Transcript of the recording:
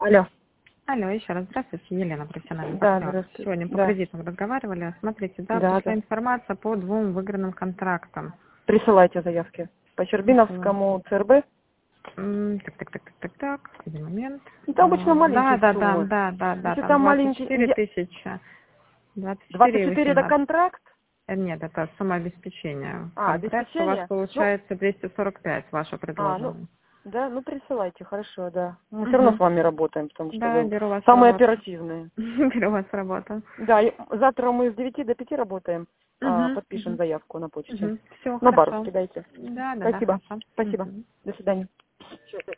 Алло. Алло, еще раз здравствуйте, Елена, профессиональный Да, партнер. здравствуйте. Сегодня по Да. кредитам разговаривали. Смотрите, да, Да, пришла да. информация по 2 выигранным контрактам. Присылайте заявки. По Щербиновскому ЦРБ. Так. Один момент. Это обычно Да, маленькие суммы. да, Если там там маленький... 24 тысячи. 24 и 24 это 18. контракт? Нет, это сумма обеспечения. А, Контракт у вас обеспечение? Ну, получается 245, ваше ну, предложение. да, ну присылайте, хорошо, да. Мы все равно с вами работаем, потому что Да, вы беру вас в самые работу. оперативные. Беру вас в работу. Да, и завтра мы с 9 до 5 работаем. Подпишем заявку на почте. Все, На бару хорошо. скидайте. Да, Спасибо. хорошо. Спасибо. До свидания.